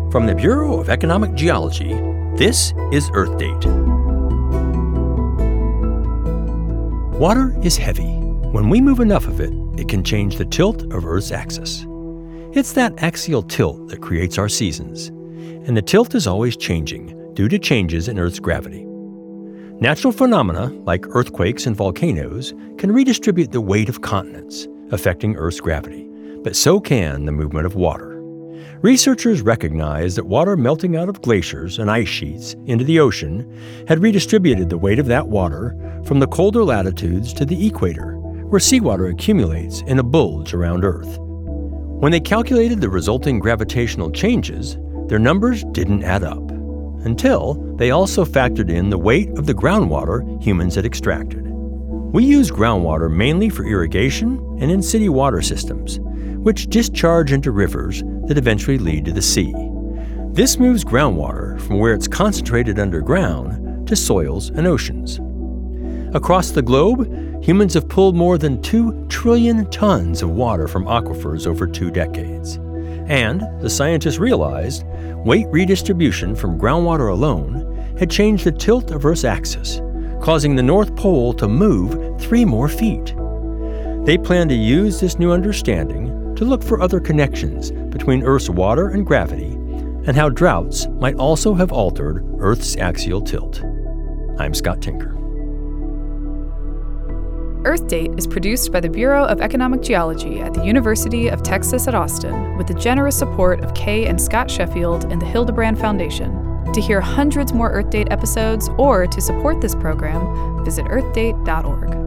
From the Bureau of Economic Geology, this is Earth Date. Water is heavy. When we move enough of it, it can change the tilt of Earth's axis. It's that axial tilt that creates our seasons, and the tilt is always changing due to changes in Earth's gravity. Natural phenomena like earthquakes and volcanoes can redistribute the weight of continents, affecting Earth's gravity, but so can the movement of water. Researchers recognized that water melting out of glaciers and ice sheets into the ocean had redistributed the weight of that water from the colder latitudes to the equator, where seawater accumulates in a bulge around Earth. When they calculated the resulting gravitational changes, their numbers didn't add up, until they also factored in the weight of the groundwater humans had extracted. We use groundwater mainly for irrigation and in city water systems, which discharge into rivers that eventually lead to the sea. This moves groundwater from where it's concentrated underground to soils and oceans. Across the globe, humans have pulled more than 2 trillion tons of water from aquifers over 2 decades. And, the scientists realized, weight redistribution from groundwater alone had changed the tilt of Earth's axis, causing the North Pole to move 3 more feet. They plan to use this new understanding to look for other connections between Earth's water and gravity, and how droughts might also have altered Earth's axial tilt. I'm Scott Tinker. Earth Date is produced by the Bureau of Economic Geology at the University of Texas at Austin, with the generous support of Kay and Scott Sheffield and the Hildebrand Foundation. To hear hundreds more Earth Date episodes or to support this program, visit earthdate.org.